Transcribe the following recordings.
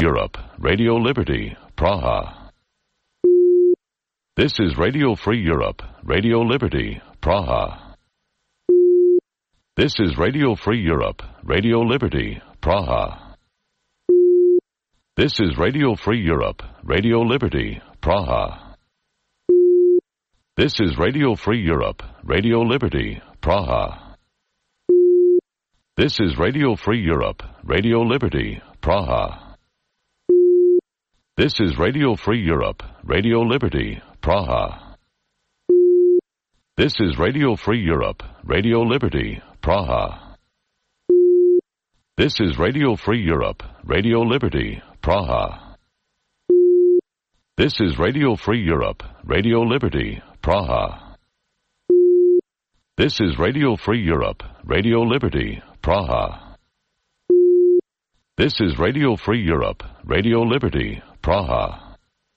Europe, Radio Liberty, Praha. This is Radio Free Europe, Radio Liberty, Praha. This is Radio Free Europe, Radio Liberty, Praha. This is Radio Free Europe, Radio Liberty, Praha. This is Radio Free Europe, Radio Liberty, Praha. This is Radio Free Europe, Radio Liberty, Praha. This is Radio Free Europe, Radio Liberty, Praha. This is Radio Free Europe, Radio Liberty, Praha. This is Radio Free Europe, Radio Liberty, Praha. This is Radio Free Europe, Radio Liberty, Praha. This is Radio Free Europe, Radio Liberty, Praha. This is Radio Free Europe, Radio Liberty, Praha.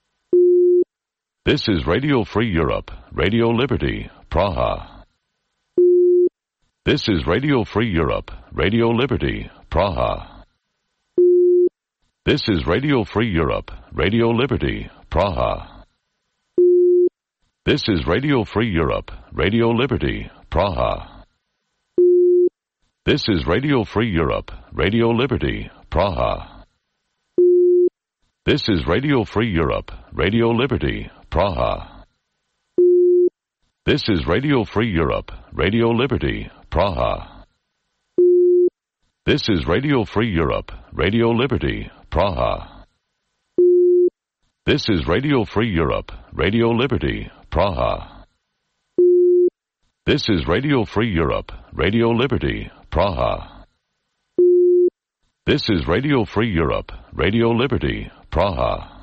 This is Radio Free Europe, Radio Liberty, Praha. This is Radio Free Europe, Radio Liberty, Praha. This is Radio Free Europe, Radio Liberty, Praha. This is Radio Free Europe, Radio Liberty, Praha. This is Radio Free Europe, Radio Liberty, Praha. This is Radio Free Europe, Radio Liberty, Praha. This is Radio Free Europe, Radio Liberty, Praha. This is Radio Free Europe, Radio Liberty, Praha. This is Radio Free Europe, Radio Liberty, Praha. This is Radio Free Europe, Radio Liberty, Praha. This is Radio Free Europe, Radio Liberty, Praha.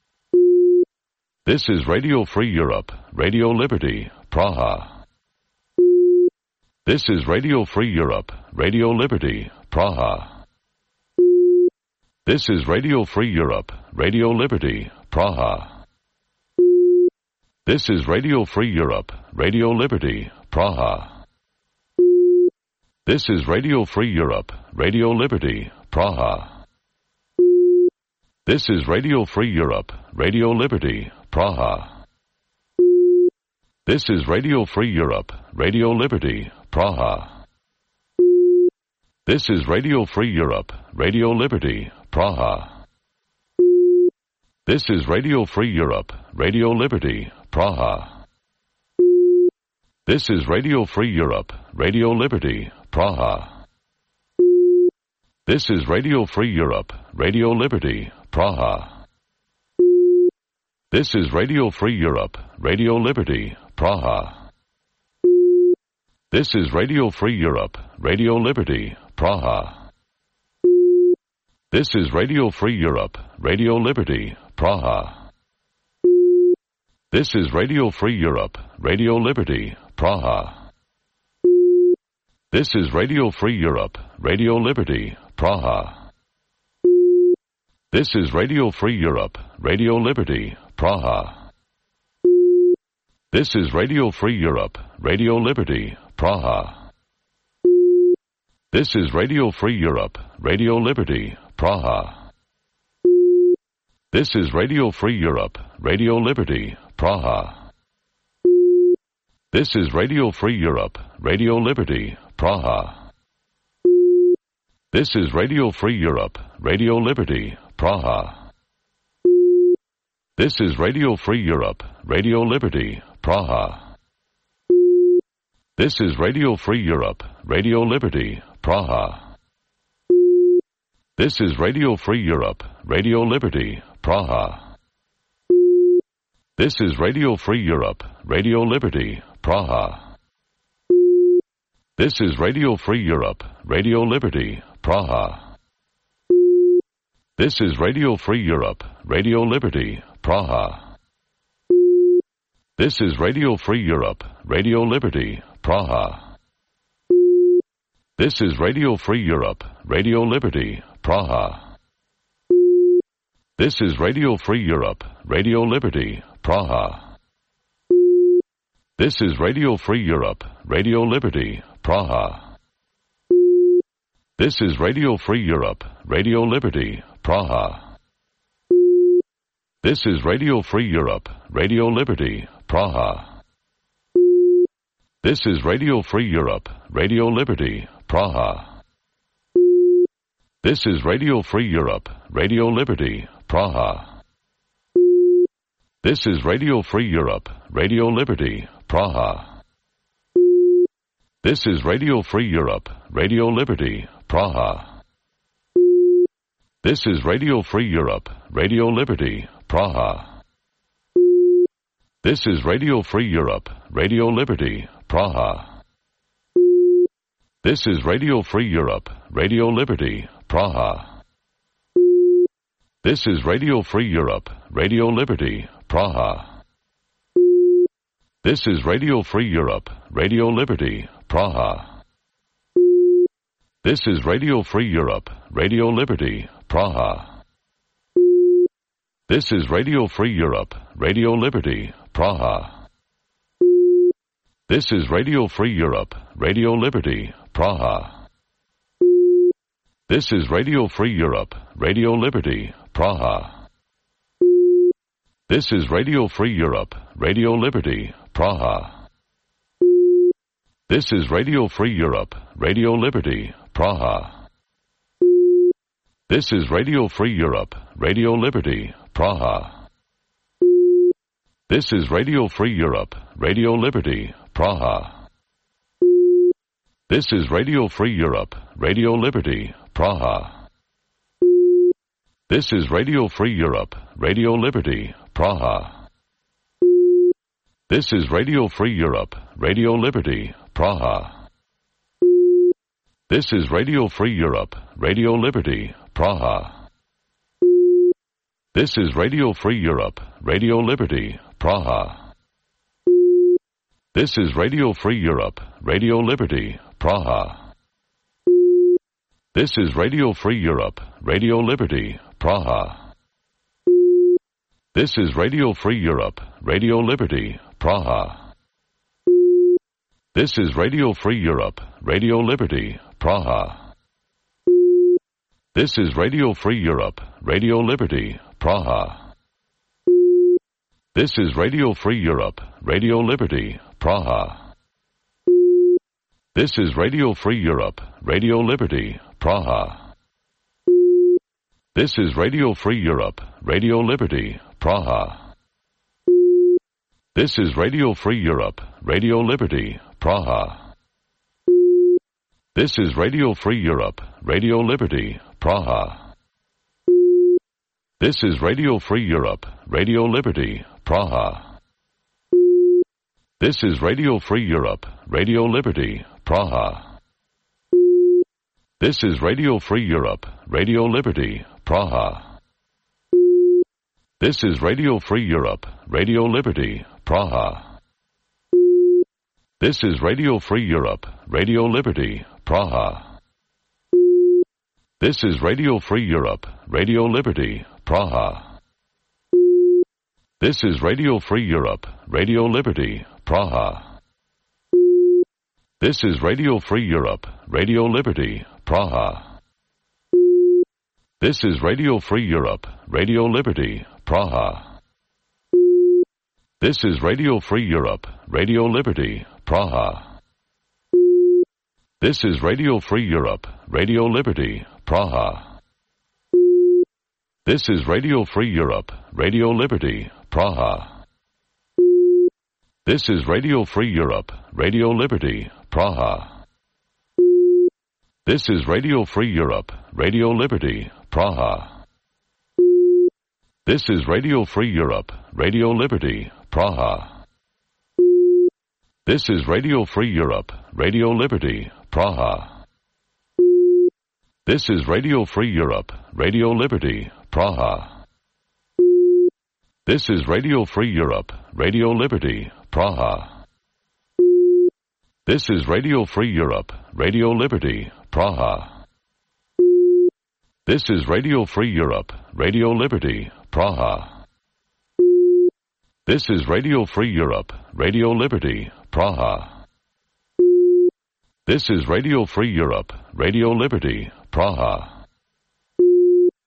This is Radio Free Europe, Radio Liberty, Praha. This is Radio Free Europe, Radio Liberty, Praha. This is Radio Free Europe, Radio Liberty, Praha. This is Radio Free Europe, Radio Liberty, Praha. This is Radio Free Europe, Radio Liberty, Praha. This is Radio Free Europe, Radio Liberty, Praha. This is Radio Free Europe, Radio Liberty, Praha. This is Radio Free Europe, Radio Liberty, Praha. This is Radio Free Europe, Radio Liberty, Praha. This is Radio Free Europe, Radio Liberty, Praha. This is Radio Free Europe, Radio Liberty, Praha. This is Radio Free Europe, Radio Liberty, Praha. This is Radio Free Europe, Radio Liberty, Praha. This is Radio Free Europe, Radio Liberty, Praha. This is Radio Free Europe, Radio Liberty, Praha. This is Radio Free Europe, Radio Liberty, Praha. This is Radio Free Europe, Radio Liberty, Praha. This is Radio Free Europe, Radio Liberty, Praha. This is Radio Free Europe, Radio Liberty, Praha. This is Radio Free Europe, Radio Liberty, Praha. This is Radio Free Europe, Radio Liberty, Praha. This is Radio Free Europe, Radio Liberty, Praha. This is Radio Free Europe, Radio Liberty, Praha. This is Radio Free Europe, Radio Liberty, Praha. This is Radio Free Europe, Radio Liberty, Praha. This is Radio Free Europe, Radio Liberty, Praha. This is Radio Free Europe, Radio Liberty, Praha. This is Radio Free Europe, Radio Liberty, Praha. This is Radio Free Europe, Radio Liberty, Praha. This is Radio Free Europe, Radio Liberty, Praha. This is Radio Free Europe, Radio Liberty, Praha. This is Radio Free Europe, Radio Liberty, Praha. This is Radio Free Europe, Radio Liberty, Praha. This is Radio Free Europe, Radio Liberty, Praha. This is Radio Free Europe, Radio Liberty, Praha. This is Radio Free Europe, Radio Liberty, Praha. This is Radio Free Europe, Radio Liberty, Praha. This is Radio Free Europe, Radio Liberty, Praha. This is Radio Free Europe, Radio Liberty, Praha. This is Radio Free Europe, Radio Liberty, Praha. This is Radio Free Europe, Radio Liberty, Praha. This is Radio Free Europe, Radio Liberty, Praha. This is Radio Free Europe, Radio Liberty, Praha. This is Radio Free Europe, Radio Liberty, Praha. This is Radio Free Europe, Radio Liberty, Praha. This is Radio Free Europe, Radio Liberty, Praha. This is Radio Free Europe, Radio Liberty, Praha. This is Radio Free Europe, Radio Liberty, Praha. This is Radio Free Europe, Radio Liberty, Praha. This is Radio Free Europe, Radio Liberty, Praha. This is Radio Free Europe, Radio Liberty, Praha. This is Radio Free Europe, Radio Liberty, Praha. This is Radio Free Europe, Radio Liberty, Praha. This is Radio Free Europe, Radio Liberty, Praha. This is Radio Free Europe, Radio Liberty, Praha. This is Radio Free Europe, Radio Liberty, Praha. This is Radio Free Europe, Radio Liberty, Praha. This is Radio Free Europe, Radio Liberty, Praha. This is Radio Free Europe, Radio Liberty, Praha. This is Radio Free Europe, Radio Liberty, Praha. This is Radio Free Europe, Radio Liberty, Praha. This is Radio Free Europe, Radio Liberty, Praha. This is Radio Free Europe, Radio Liberty, Praha. This is Radio Free Europe, Radio Liberty, Praha. This is Radio Free Europe, Radio Liberty, Praha. This is Radio Free Europe, Radio Liberty, Praha. This is Radio Free Europe, Radio Liberty, Praha. This is Radio Free Europe, Radio Liberty, Praha. This is Radio Free Europe, Radio Liberty, Praha. This is Radio Free Europe, Radio Liberty, Praha. This is Radio Free Europe, Radio Liberty, Praha. This is Radio Free Europe, Radio Liberty, Praha. This is Radio Free Europe, Radio Liberty, Praha. This is Radio Free Europe, Radio Liberty, Praha. This is Radio Free Europe, Radio Liberty, Praha. This is Radio Free Europe, Radio Liberty, Praha. This is Radio Free Europe, Radio Liberty, Praha. This is Radio Free Europe, Radio Liberty, Praha. This is Radio Free Europe, Radio Liberty, Praha. This is Radio Free Europe, Radio Liberty, Praha. This is Radio Free Europe, Radio Liberty, Praha. This is Radio Free Europe, Radio Liberty, Praha. This is Radio Free Europe, Radio Liberty, Praha. This is Radio Free Europe, Radio Liberty, Praha. This is Radio Free Europe, Radio Liberty, Praha. This is Radio Free Europe, Radio Liberty, Praha. This is Radio Free Europe, Radio Liberty, Praha. This is Radio Free Europe, Radio Liberty, Praha.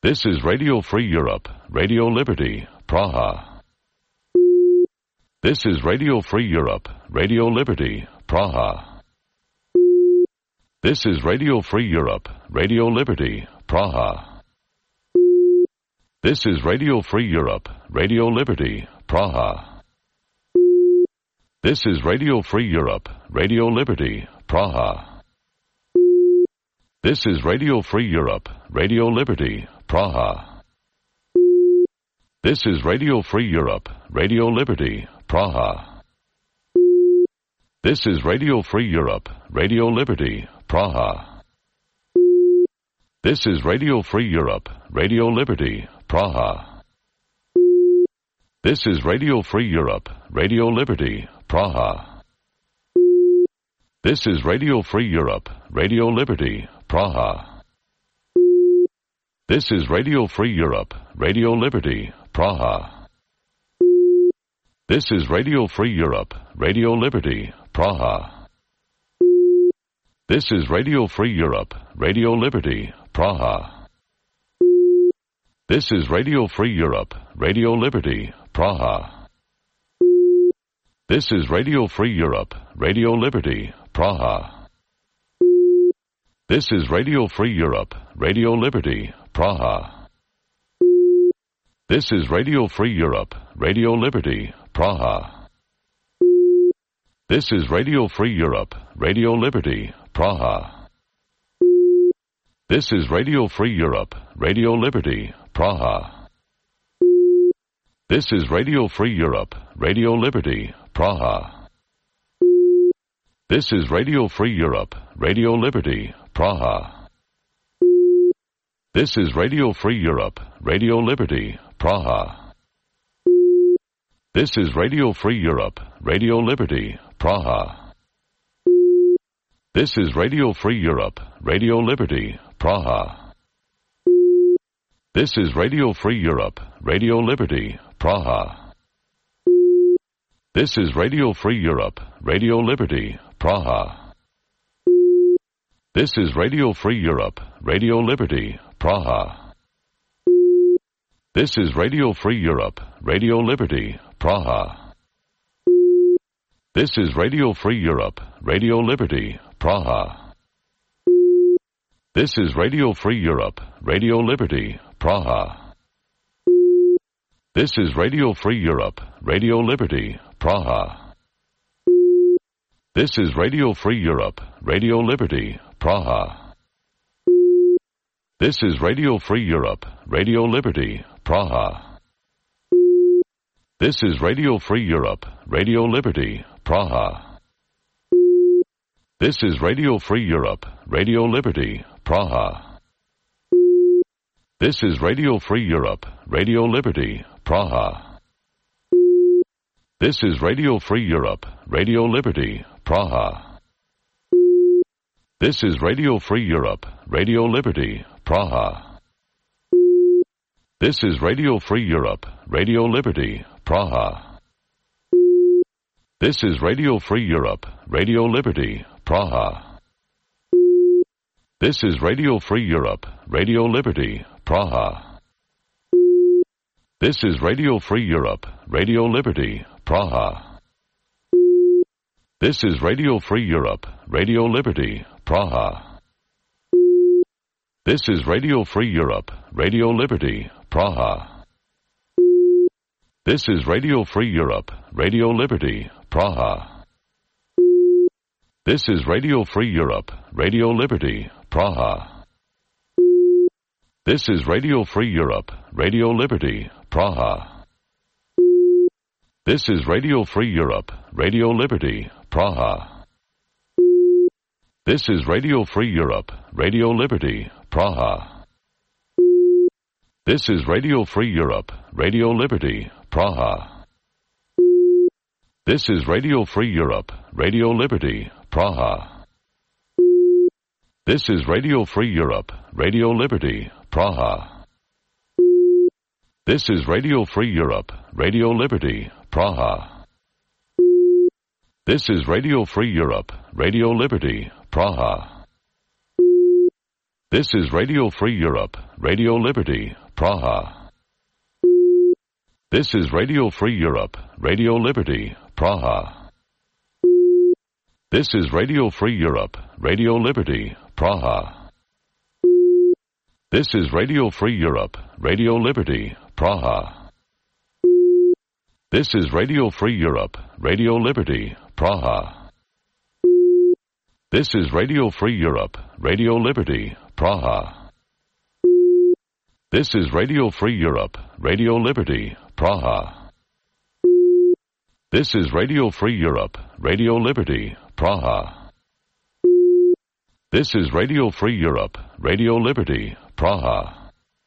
This is Radio Free Europe, Radio Liberty, Praha. This is Radio Free Europe, Radio Liberty, Praha. This is Radio Free Europe, Radio Liberty, Praha. This is Radio Free Europe, Radio Liberty, Praha. This is Radio Free Europe, Radio Liberty, Praha. This is Radio Free Europe, Radio Liberty, Praha. This is Radio Free Europe, Radio Liberty, Praha. This is Radio Free Europe, Radio Liberty, Praha. This is Radio Free Europe, Radio Liberty, Praha. This is Radio Free Europe, Radio Liberty, Praha. This is Radio Free Europe, Radio Liberty, Praha. This is Radio Free Europe, Radio Liberty, Praha. This is Radio Free Europe, Radio Liberty, Praha. This is Radio Free Europe, Radio Liberty, Praha. This is Radio Free Europe, Radio Liberty, Praha. This is Radio Free Europe, Radio Liberty, Praha. This is Radio Free Europe, Radio Liberty, Praha. This is Radio Free Europe, Radio Liberty, Praha. This is Radio Free Europe, Radio Liberty, Praha. This is Radio Free Europe, Radio Liberty, Praha. This is Radio Free Europe, Radio Liberty, Praha. This is Radio Free Europe, Radio Liberty, Praha. This is Radio Free Europe, Radio Liberty, Praha. This is Radio Free Europe, Radio Liberty, Praha. This is Radio Free Europe, Radio Liberty, Praha. This is Radio Free Europe, Radio Liberty, Praha. This is Radio Free Europe, Radio Liberty, Praha. This is Radio Free Europe, Radio Liberty, Praha. This is Radio Free Europe, Radio Liberty, Praha. This is Radio Free Europe, Radio Liberty, Praha. This is Radio Free Europe, Radio Liberty, Praha. This is Radio Free Europe, Radio Liberty, Praha. This is Radio Free Europe, Radio Liberty, Praha. This is Radio Free Europe, Radio Liberty, Praha. This is Radio Free Europe, Radio Liberty, Praha. This is Radio Free Europe, Radio Liberty, Praha. This is Radio Free Europe, Radio Liberty, Praha. This is Radio Free Europe, Radio Liberty, Praha. This is Radio Free Europe, Radio Liberty, Praha. This is Radio Free Europe, Radio Liberty, Praha. This is Radio Free Europe, Radio Liberty, Praha. This is Radio Free Europe, Radio Liberty, Praha. This is Radio Free Europe, Radio Liberty, Praha. This is Radio Free Europe, Radio Liberty, Praha. This is Radio Free Europe, Radio Liberty, Praha. This is Radio Free Europe, Radio Liberty, Praha. This is Radio Free Europe, Radio Liberty, Praha. This is Radio Free Europe, Radio Liberty, Praha. This is Radio Free Europe, Radio Liberty, Praha. This is Radio Free Europe, Radio Liberty, Praha. This is Radio Free Europe, Radio Liberty, Praha. This is Radio Free Europe, Radio Liberty, Praha. This is Radio Free Europe, Radio Liberty, Praha. This is Radio Free Europe, Radio Liberty, Praha. This is Radio Free Europe, Radio Liberty, Praha. This is Radio Free Europe, Radio Liberty, Praha. This is Radio Free Europe, Radio Liberty, Praha. This is Radio Free Europe, Radio Liberty, Praha. This is Radio Free Europe, Radio Liberty, Praha. This is Radio Free Europe, Radio Liberty, Praha. This is Radio Free Europe, Radio Liberty, Praha. This is Radio Free Europe, Radio Liberty, Praha. This is Radio Free Europe, Radio Liberty, Praha. This is Radio Free Europe, Radio Liberty, Praha.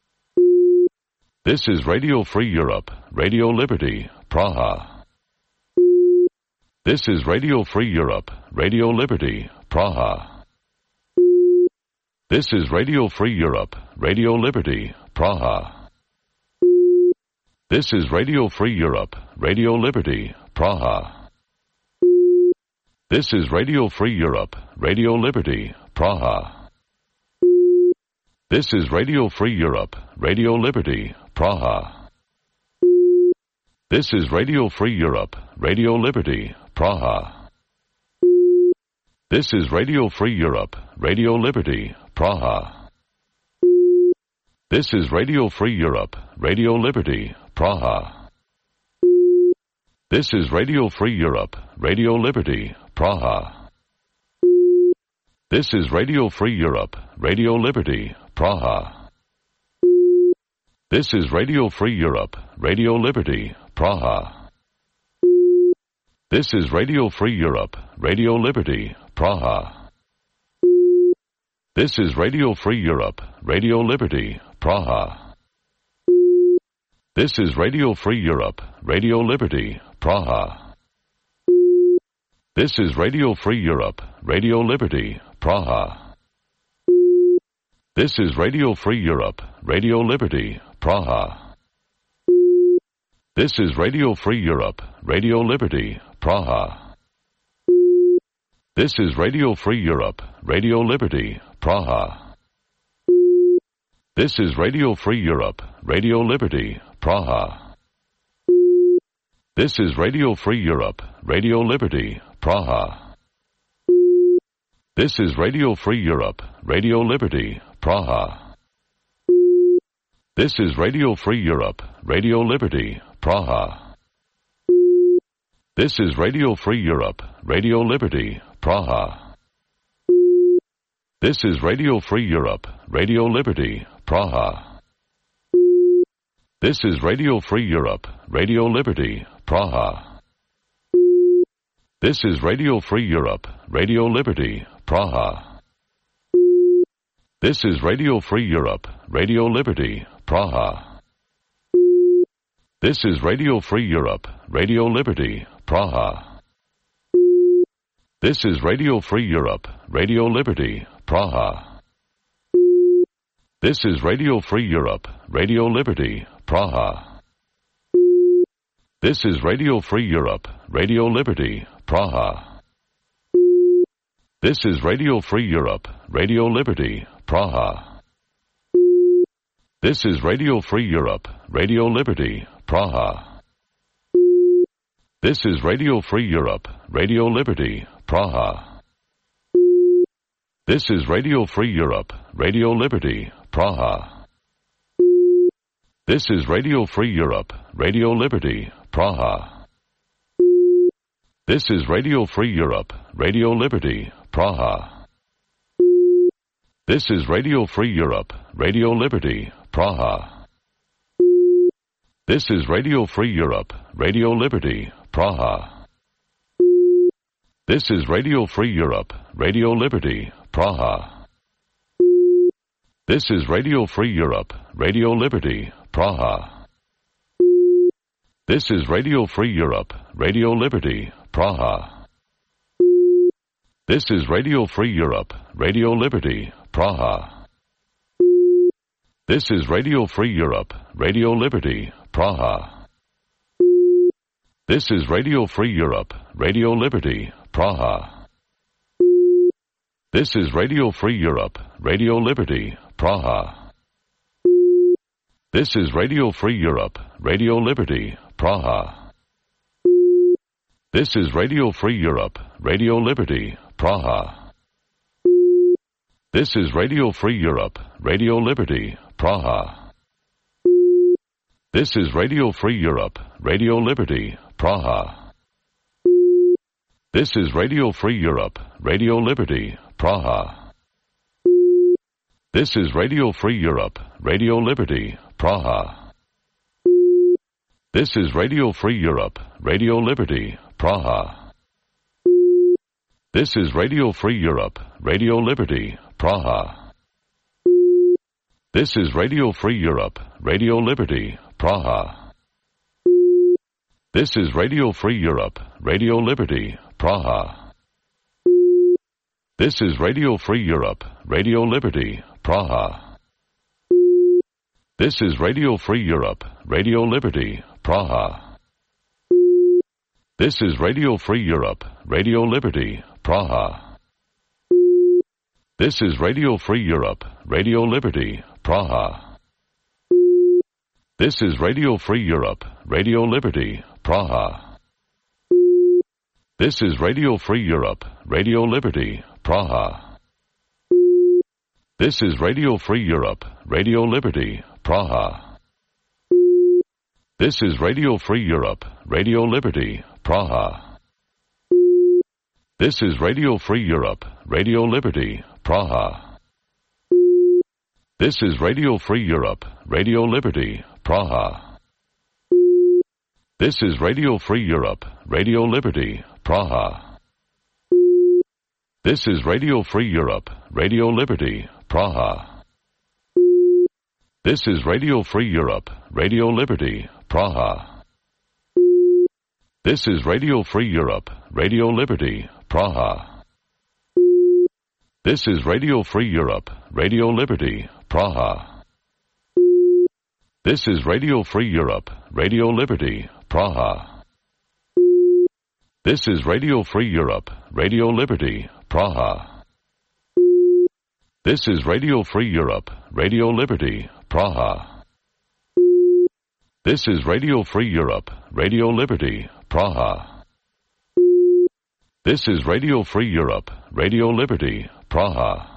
This is Radio Free Europe, Radio Liberty, Praha. This is Radio Free Europe, Radio Liberty, Praha. This is Radio Free Europe, Radio Liberty, Praha. This is Radio Free Europe, Radio Liberty, Praha. This is Radio Free Europe, Radio Liberty, Praha. This is Radio Free Europe, Radio Liberty, Praha. This is Radio Free Europe, Radio Liberty, Praha. This is Radio Free Europe, Radio Liberty, Praha. This is Radio Free Europe, Radio Liberty, Praha. This is Radio Free Europe, Radio Liberty, Praha. This is Radio Free Europe, Radio Liberty, Praha. This is Radio Free Europe, Radio Liberty, Praha. This is Radio Free Europe, Radio Liberty, Praha. This is Radio Free Europe, Radio Liberty, Praha. This is Radio Free Europe, Radio Liberty, Praha. This is Radio Free Europe, Radio Liberty, Praha. This is Radio Free Europe, Radio Liberty, Praha. This is Radio Free Europe, Radio Liberty, Praha. This is Radio Free Europe, Radio Liberty, Praha. This is Radio Free Europe, Radio Liberty, Praha. This is Radio Free Europe, Radio Liberty, Praha. This is Radio Free Europe, Radio Liberty, Praha. This is Radio Free Europe, Radio Liberty, Praha. This is Radio Free Europe, Radio Liberty, Praha. This is Radio Free Europe, Radio Liberty, Praha. This is Radio Free Europe, Radio Liberty, Praha. This is Radio Free Europe, Radio Liberty, Praha. This is Radio Free Europe, Radio Liberty, Praha. This is Radio Free Europe, Radio Liberty, Praha. This is Radio Free Europe, Radio Liberty, Praha. This is Radio Free Europe, Radio Liberty, Praha. This is Radio Free Europe, Radio Liberty, Praha. This is Radio Free Europe, Radio Liberty, Praha. This is Radio Free Europe, Radio Liberty, Praha. This is Radio Free Europe, Radio Liberty, Praha. This is Radio Free Europe, Radio Liberty, Praha. This is Radio Free Europe, Radio Liberty, Praha. This is Radio Free Europe, Radio Liberty, Praha. This is Radio Free Europe, Radio Liberty, Praha. This is Radio Free Europe, Radio Liberty, Praha. This is Radio Free Europe, Radio Liberty, Praha. This is Radio Free Europe, Radio Liberty, Praha. This is Radio Free Europe, Radio Liberty, Praha. This is Radio Free Europe, Radio Liberty, Praha. This is Radio Free Europe, Radio Liberty, Praha. This is Radio Free Europe, Radio Liberty, Praha. This is Radio Free Europe, Radio Liberty, Praha. This is Radio Free Europe, Radio Liberty, Praha. This is Radio Free Europe, Radio Liberty, Praha. This is Radio Free Europe, Radio Liberty, Praha. This is Radio Free Europe, Radio Liberty, Praha. This is Radio Free Europe, Radio Liberty, Praha. This is Radio Free Europe, Radio Liberty, Praha. This is Radio Free Europe, Radio Liberty, Praha. This is Radio Free Europe, Radio Liberty, Praha. This is Radio Free Europe, Radio Liberty, Praha. This is Radio Free Europe, Radio Liberty, Praha. This is Radio Free Europe, Radio Liberty, Praha. This is Radio Free Europe, Radio Liberty, Praha. This is Radio Free Europe, Radio Liberty, Praha. This is Radio Free Europe, Radio Liberty, Praha. This is Radio Free Europe, Radio Liberty, Praha. This is Radio Free Europe, Radio Liberty, Praha. This is Radio Free Europe, Radio Liberty, Praha. This is Radio Free Europe, Radio Liberty, Praha. This is Radio Free Europe, Radio Liberty, Praha. This is Radio Free Europe, Radio Liberty, Praha. This is Radio Free Europe, Radio Liberty, Praha. This is Radio Free Europe, Radio Liberty, Praha. This is Radio Free Europe, Radio Liberty, Praha. This is Radio Free Europe, Radio Liberty, Praha. This is Radio Free Europe, Radio Liberty, Praha. This is Radio Free Europe, Radio Liberty, Praha. This is Radio Free Europe, Radio Liberty, Praha. This is Radio Free Europe, Radio Liberty, Praha. This is Radio Free Europe, Radio Liberty, Praha. This is Radio Free Europe, Radio Liberty, Praha.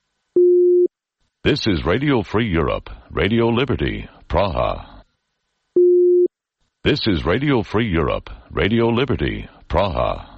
This is Radio Free Europe, Radio Liberty, Praha. This is Radio Free Europe, Radio Liberty, Praha.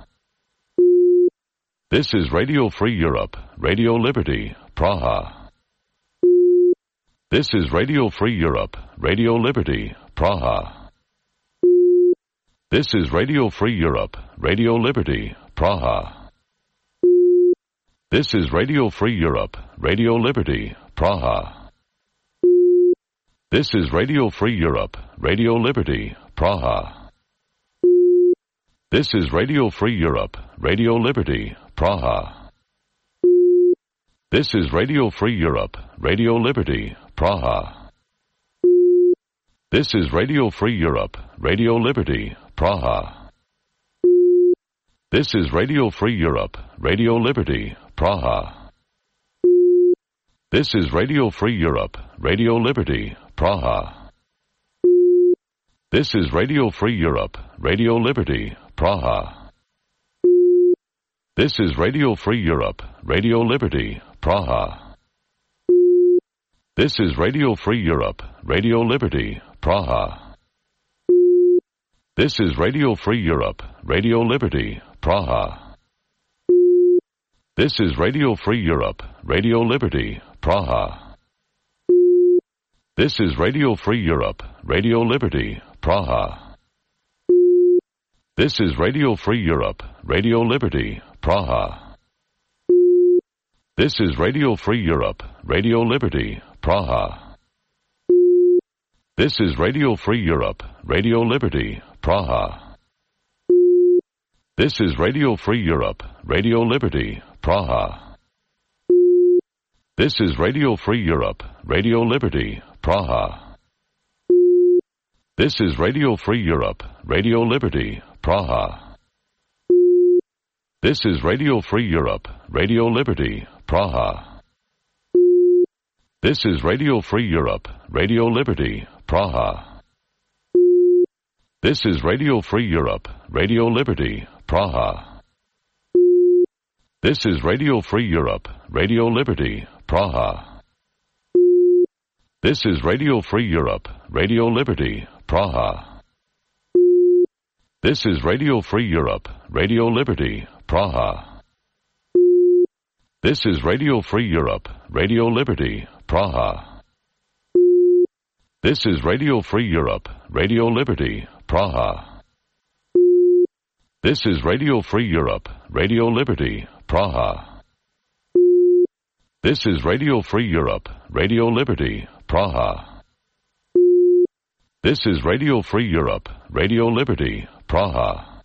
This is Radio Free Europe, Radio Liberty, Praha. This is Radio Free Europe, Radio Liberty, Praha. This is Radio Free Europe, Radio Liberty, Praha. This is Radio Free Europe, Radio Liberty, Praha. This is Radio Free Europe, Radio Liberty, Praha. This is Radio Free Europe, Radio Liberty, Praha. This is Radio Free Europe, Radio Liberty, Praha. This is Radio Free Europe, Radio Liberty, Praha. This is Radio Free Europe, Radio Liberty, Praha. This is Radio Free Europe, Radio Liberty, Praha. This is Radio Free Europe, Radio Liberty, Praha. This is Radio Free Europe, Radio Liberty, Praha. This is Radio Free Europe, Radio Liberty, Praha. This is Radio Free Europe, Radio Liberty, Praha. This is Radio Free Europe, Radio Liberty, Praha. This is Radio Free Europe, Radio Liberty, Praha. This is Radio Free Europe, Radio Liberty, Praha. This is Radio Free Europe, Radio Liberty, Praha. This is Radio Free Europe, Radio Liberty, Praha. This is Radio Free Europe, Radio Liberty, Praha. This is Radio Free Europe, Radio Liberty, Praha. This is Radio Free Europe, Radio Liberty, Praha. This is Radio Free Europe, Radio Liberty, Praha. This is Radio Free Europe, Radio Liberty, Praha. This is Radio Free Europe, Radio Liberty, Praha. This is Radio Free Europe, Radio Liberty, Praha. This is Radio Free Europe, Radio Liberty, Praha. This is Radio Free Europe, Radio Liberty, Praha. This is Radio Free Europe, Radio Liberty, Praha. This is Radio Free Europe, Radio Liberty, Praha. This is Radio Free Europe, Radio Liberty, Praha. This is Radio Free Europe, Radio Liberty, Praha. This is Radio Free Europe, Radio Liberty, Praha.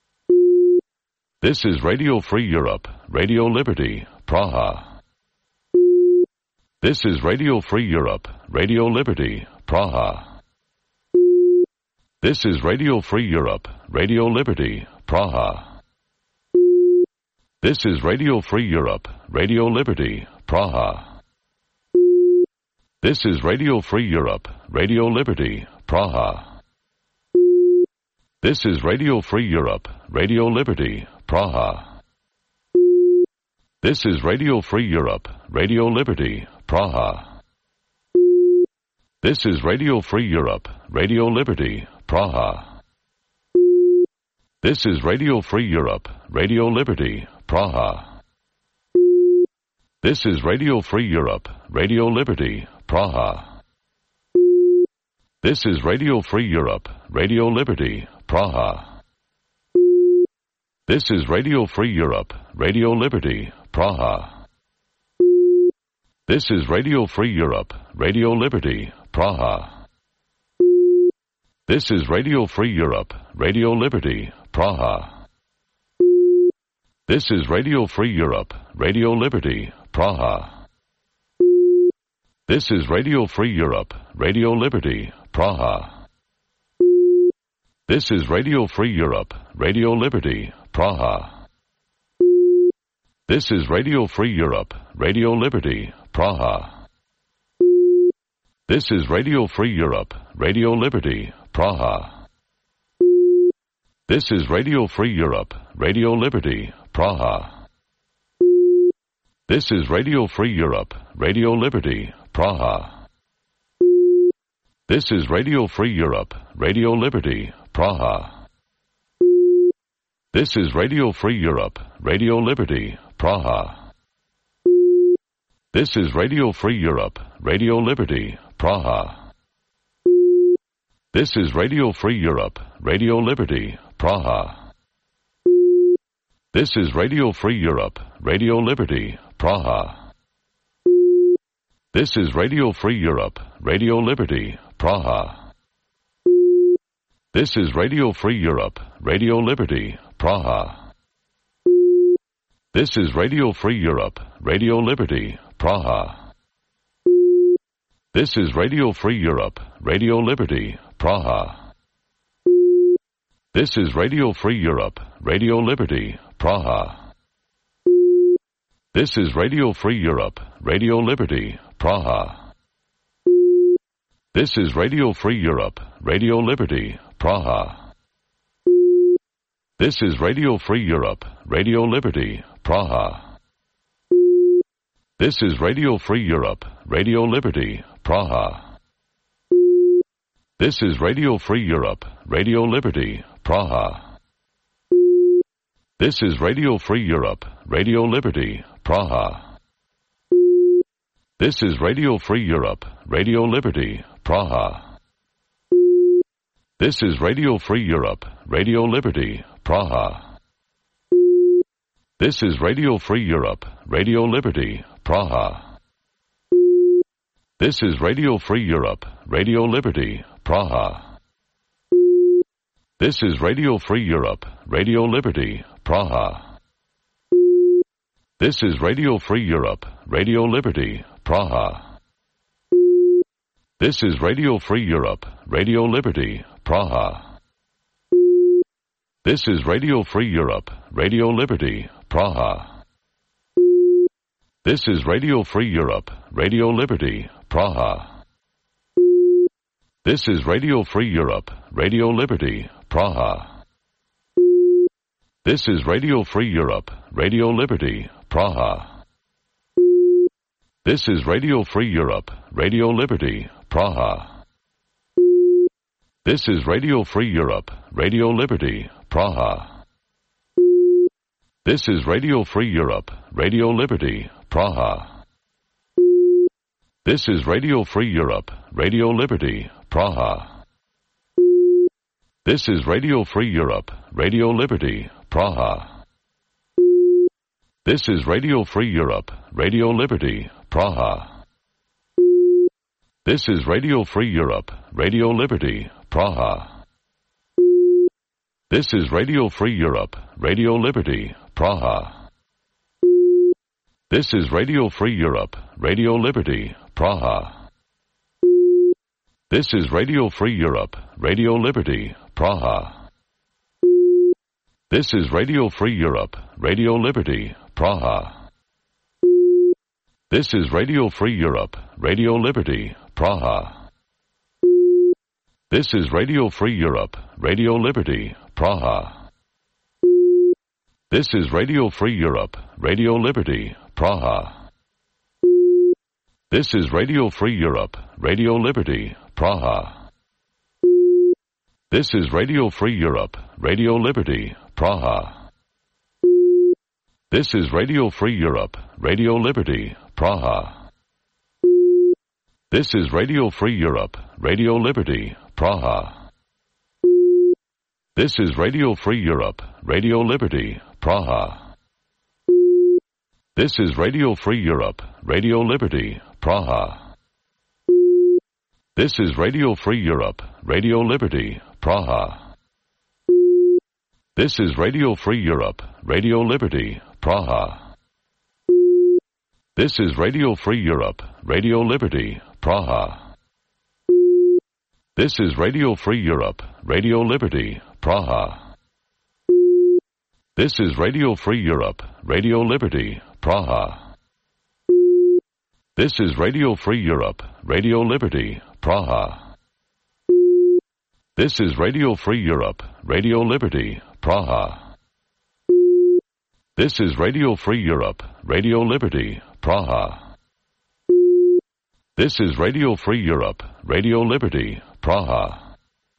This is Radio Free Europe, Radio Liberty, Praha. This is Radio Free Europe, Radio Liberty, Praha. This is Radio Free Europe, Radio Liberty, Praha. This is Radio Free Europe, Radio Liberty, Praha. This is Radio Free Europe, Radio Liberty, Praha. This is Radio Free Europe, Radio Liberty, Praha. This is Radio Free Europe, Radio Liberty, Praha. This is Radio Free Europe, Radio Liberty, Praha. This is Radio Free Europe, Radio Liberty, Praha. This is Radio Free Europe, Radio Liberty, Praha. This is Radio Free Europe, Radio Liberty, Praha. This is Radio Free Europe, Radio Liberty, Praha. This is Radio Free Europe, Radio Liberty, Praha. This is Radio Free Europe, Radio Liberty, Praha. This is Radio Free Europe, Radio Liberty, Praha. This is Radio Free Europe, Radio Liberty, Praha. This is Radio Free Europe, Radio Liberty, Praha. This is Radio Free Europe, Radio Liberty, Praha. This is Radio Free Europe, Radio Liberty, Praha. This is Radio Free Europe, Radio Liberty, Praha. This is Radio Free Europe, Radio Liberty, Praha. This is Radio Free Europe, Radio Liberty, Praha. This is Radio Free Europe, Radio Liberty, Praha. This is Radio Free Europe, Radio Liberty, Praha. This is Radio Free Europe, Radio Liberty, Praha. This is Radio Free Europe, Radio Liberty, Praha. This is Radio Free Europe, Radio Liberty, Praha. This is Radio Free Europe, Radio Liberty, Praha. This is Radio Free Europe, Radio Liberty, Praha. This is Radio Free Europe, Radio Liberty, Praha. This is Radio Free Europe, Radio Liberty, Praha. This is Radio Free Europe, Radio Liberty, Praha. This is Radio Free Europe, Radio Liberty, Praha. This is Radio Free Europe, Radio Liberty, Praha. This is Radio Free Europe, Radio Liberty, Praha. This is Radio Free Europe, Radio Liberty, Praha. This is Radio Free Europe, Radio Liberty, Praha. This is Radio Free Europe, Radio Liberty, Praha. This is Radio Free Europe, Radio Liberty, Praha. This is Radio Free Europe, Radio Liberty, Praha. This is Radio Free Europe, Radio Liberty, Praha. This is Radio Free Europe, Radio Liberty, Praha. This is Radio Free Europe, Radio Liberty, Praha. This is Radio Free Europe, Radio Liberty, Praha. This is Radio Free Europe, Radio Liberty, Praha. This is Radio Free Europe, Radio Liberty, Praha. This is Radio Free Europe, Radio Liberty, Praha. This is Radio Free Europe, Radio Liberty, Praha. This is Radio Free Europe, Radio Liberty, Praha. This is Radio Free Europe, Radio Liberty, Praha. This is Radio Free Europe, Radio Liberty, Praha. This is Radio Free Europe, Radio Liberty, Praha. This is Radio Free Europe, Radio Liberty, Praha. This is Radio Free Europe, Radio Liberty, Praha. This is Radio Free Europe, Radio Liberty, Praha. This is Radio Free Europe, Radio Liberty, Praha. This is Radio Free Europe, Radio Liberty, Praha. This is Radio Free Europe, Radio Liberty, Praha. This is Radio Free Europe, Radio Liberty, Praha. This is Radio Free Europe, Radio Liberty, Praha. This is Radio Free Europe, Radio Liberty, Praha. This is Radio Free Europe, Radio Liberty, Praha. This is Radio Free Europe, Radio Liberty, Praha. This is Radio Free Europe, Radio Liberty, Praha. This is Radio Free Europe, Radio Liberty, Praha. This is Radio Free Europe, Radio Liberty, Praha. This is Radio Free Europe, Radio Liberty, Praha. This is Radio Free Europe, Radio Liberty, Praha. This is Radio Free Europe, Radio Liberty, Praha. This is Radio Free Europe, Radio Liberty, Praha. This is Radio Free Europe, Radio Liberty, Praha. This is Radio Free Europe, Radio Liberty, Praha. This is Radio Free Europe, Radio Liberty, Praha. This is Radio Free Europe, Radio Liberty, Praha. This is Radio Free Europe, Radio Liberty, Praha. This is Radio Free Europe, Radio Liberty, Praha. This is Radio Free Europe, Radio Liberty, Praha.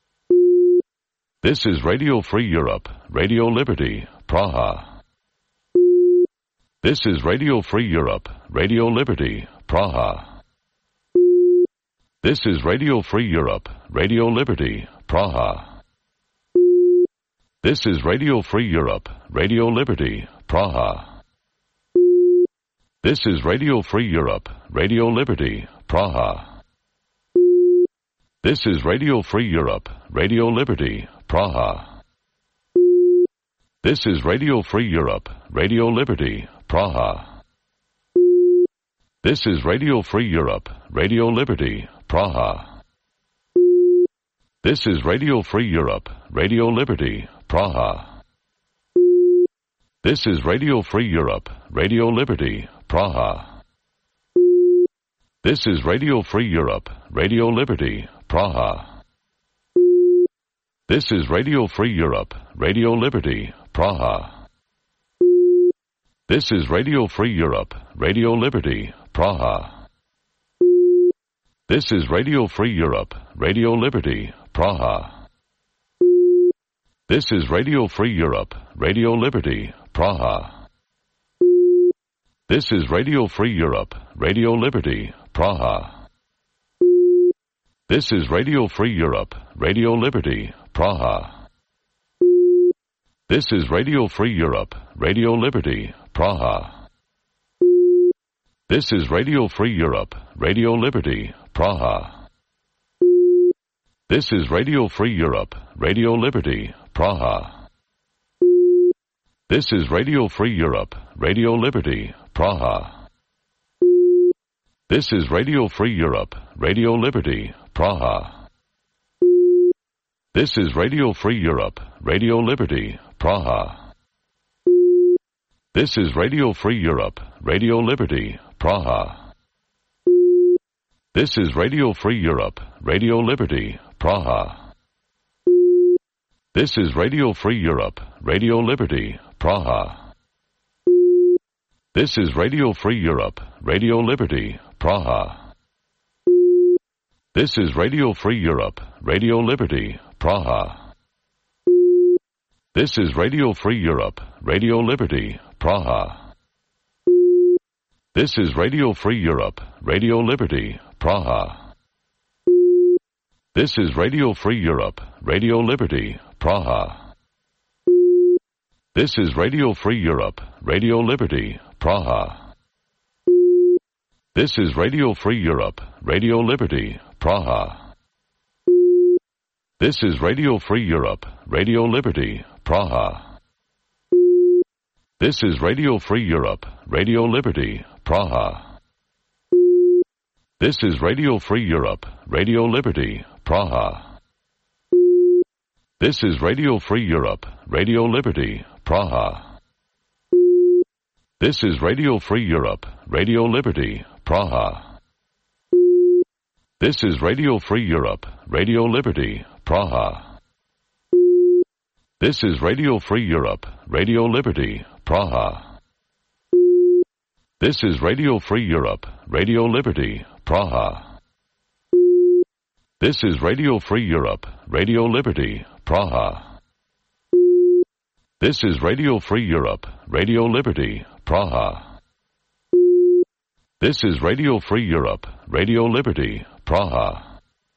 This is Radio Free Europe, Radio Liberty, Praha. This is Radio Free Europe, Radio Liberty, Praha. This is Radio Free Europe, Radio Liberty, Praha. This is Radio Free Europe, Radio Liberty, Praha. This is Radio Free Europe, Radio Liberty, Praha. This is Radio Free Europe, Radio Liberty, Praha. This is Radio Free Europe, Radio Liberty, Praha. This is Radio Free Europe, Radio Liberty, Praha. This is Radio Free Europe, Radio Liberty, Praha. This is Radio Free Europe, Radio Liberty, Praha. This is Radio Free Europe, Radio Liberty, Praha. This is Radio Free Europe, Radio Liberty, Praha. This is Radio Free Europe, Radio Liberty, Praha. This is Radio Free Europe, Radio Liberty, Praha. This is Radio Free Europe, Radio Liberty, Praha. This is Radio Free Europe, Radio Liberty, Praha. This is Radio Free Europe, Radio Liberty, Praha. This is Radio Free Europe, Radio Liberty, Praha. This is Radio Free Europe, Radio Liberty, Praha. This is Radio Free Europe, Radio Liberty, Praha. This is Radio Free Europe, Radio Liberty, Praha. This is Radio Free Europe, Radio Liberty, Praha. This is Radio Free Europe, Radio Liberty, Praha. This is Radio Free Europe, Radio Liberty, Praha. This is Radio Free Europe, Radio Liberty, Praha. This is Radio Free Europe, Radio Liberty, Praha. This is Radio Free Europe, Radio Liberty, Praha. This is Radio Free Europe, Radio Liberty, Praha. This is Radio Free Europe, Radio Liberty, Praha. This is Radio Free Europe, Radio Liberty, Praha. This is Radio Free Europe, Radio Liberty, Praha. This is Radio Free Europe, Radio Liberty, Praha. This is Radio Free Europe, Radio Liberty, Praha. This is Radio Free Europe, Radio Liberty, Praha. This is Radio Free Europe, Radio Liberty, Praha. This is Radio Free Europe, Radio Liberty, Praha. This is Radio Free Europe, Radio Liberty, Praha. This is Radio Free Europe, Radio Liberty, Praha. This is Radio Free Europe, Radio Liberty, Praha. This is Radio Free Europe, Radio Liberty, Praha. This is Radio Free Europe, Radio Liberty, Praha. This is Radio Free Europe, Radio Liberty, Praha. This is Radio Free Europe, Radio Liberty, Praha. This is Radio Free Europe, Radio Liberty, Praha.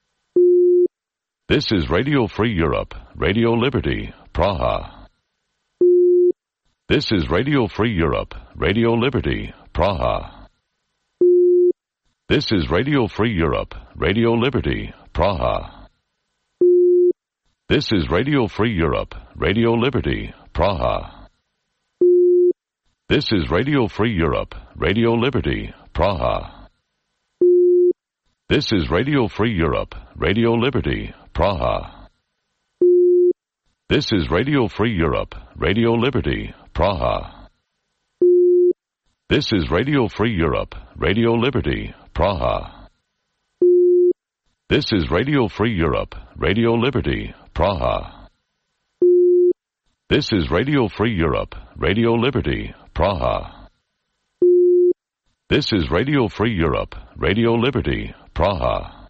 This is Radio Free Europe, Radio Liberty, Praha. This is Radio Free Europe, Radio Liberty, Praha. This is Radio Free Europe, Radio Liberty, Praha. This is Radio Free Europe, Radio Liberty, Praha. This is Radio Free Europe, Radio Liberty, Praha. This is Radio Free Europe, Radio Liberty, Praha. This is Radio Free Europe, Radio Liberty, Praha. This is Radio Free Europe, Radio Liberty, Praha. This is Radio Free Europe, Radio Liberty, Praha. This is Radio Free Europe, Radio Liberty, Praha. This is Radio Free Europe, Radio Liberty, Praha.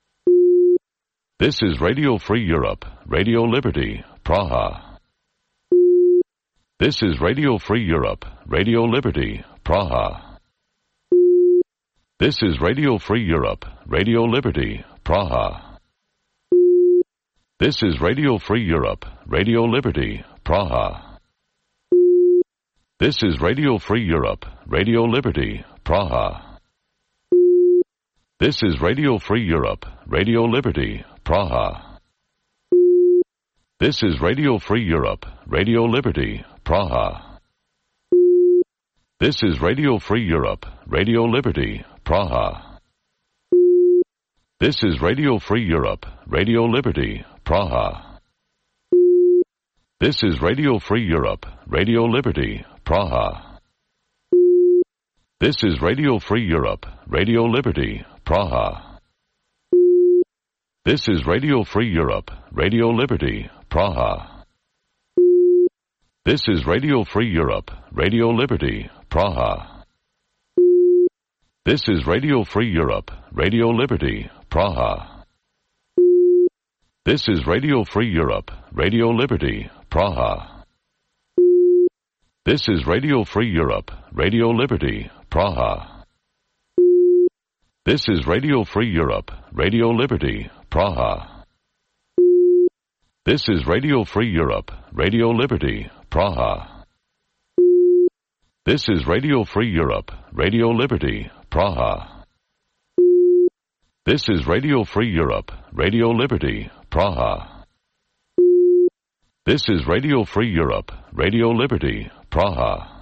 This is Radio Free Europe, Radio Liberty, Praha. This is Radio Free Europe, Radio Liberty, Praha. This is Radio Free Europe, Radio Liberty, Praha. This is Radio Free Europe, Radio Liberty, Praha. This is Radio Free Europe, Radio Liberty, Praha. This is Radio Free Europe, Radio Liberty, Praha. This is Radio Free Europe, Radio Liberty, Praha. This is Radio Free Europe, Radio Liberty, Praha. This is Radio Free Europe, Radio Liberty, Praha. This is Radio Free Europe, Radio Liberty, Praha. This is Radio Free Europe, Radio Liberty, Praha. This is Radio Free Europe, Radio Liberty, Praha. This is Radio Free Europe, Radio Liberty, Praha. This is Radio Free Europe, Radio Liberty, Praha. This is Radio Free Europe, Radio Liberty, Praha. This is Radio Free Europe, Radio Liberty, Praha. This is Radio Free Europe, Radio Liberty, Praha. This is Radio Free Europe, Radio Liberty, Praha. This is Radio Free Europe, Radio Liberty, Praha. This is Radio Free Europe, Radio Liberty, Praha. This is Radio Free Europe, Radio Liberty, Praha.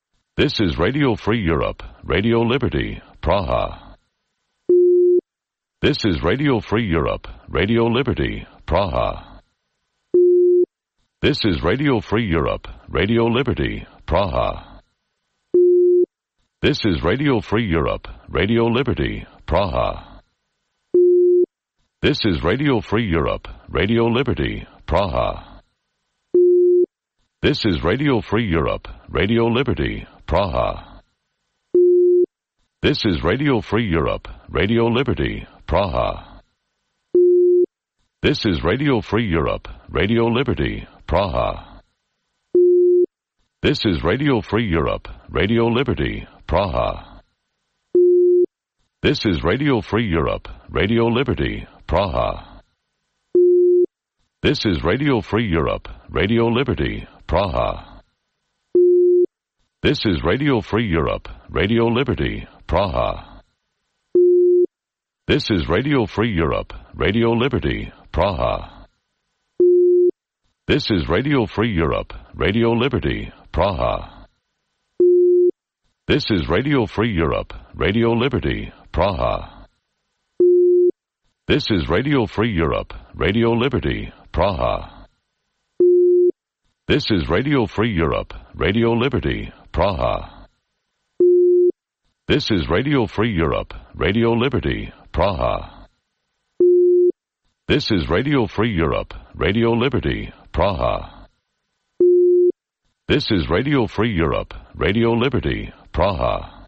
This is Radio Free Europe, Radio Liberty, Praha. This is Radio Free Europe, Radio Liberty, Praha. This is Radio Free Europe, Radio Liberty, Praha. This is Radio Free Europe, Radio Liberty, Praha. This is Radio Free Europe, Radio Liberty, Praha. This is Radio Free Europe, Radio Liberty, Praha. This is Radio Free Europe, Radio Liberty, Praha. This is Radio Free Europe, Radio Liberty, Praha. This is Radio Free Europe, Radio Liberty, Praha. This is Radio Free Europe, Radio Liberty, Praha. This is Radio Free Europe, Radio Liberty, Praha. This is Radio Free Europe, Radio Liberty, Praha. This is Radio Free Europe, Radio Liberty, Praha. This is Radio Free Europe, Radio Liberty, Praha. This is Radio Free Europe, Radio Liberty, Praha. This is Radio Free Europe, Radio Liberty, Praha. This is Radio Free Europe, Radio Liberty, Praha. This is Radio Free Europe, Radio Liberty, Praha. This is Radio Free Europe, Radio Liberty, Praha. This is Radio Free Europe, Radio Liberty, Praha.